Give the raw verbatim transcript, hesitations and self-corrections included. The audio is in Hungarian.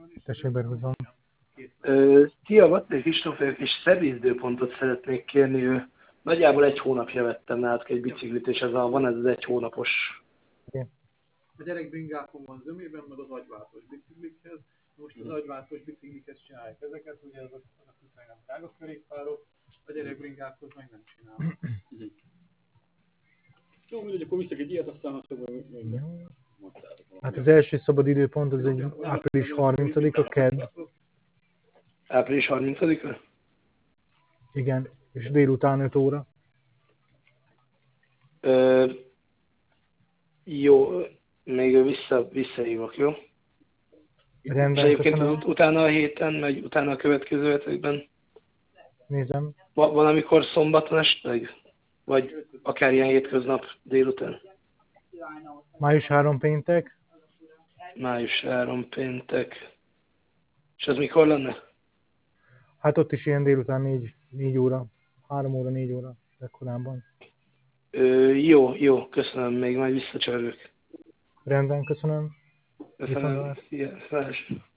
Tessék, Berguzon. Szia, Vattér Kristóf vagyok, és szervizdőpontot szeretnék kérni. Ő, nagyjából egy hónapja vettem nálatok egy biciklit, és ez a, van ez az egy hónapos. Okay. A gyerekbringákon van zömében, meg az agyváltós biciklikhez. Most az agyváltós biciklikhez csinálják ezeket, ugye azok, azok viszonylag drága kerékpárok, a gyerekbringákhoz meg nem csinálnak. Jó, mindegy, akkor viszek egy ilyet, aztán azt meg Hát az első szabad időpont az egy április harmincadika, kedd. április harmincadika? Igen, és délután öt óra. Ö, jó, még vissza, visszahívok, jó? Rendben, és egyébként köszönöm. utána a héten, meg utána a következő hetekben. Nézem. Va- valamikor szombaton esetleg? Vagy akár ilyen hétköznap délután? május harmadika péntek. május harmadika péntek. És az mikor lenne? Hát ott is ilyen délután négy, négy óra. három óra, négy óra legkorábban. Ö, jó, jó, köszönöm, még majd visszacsörgök. Rendben, köszönöm. Köszönöm. Viszontlátásra. Szia,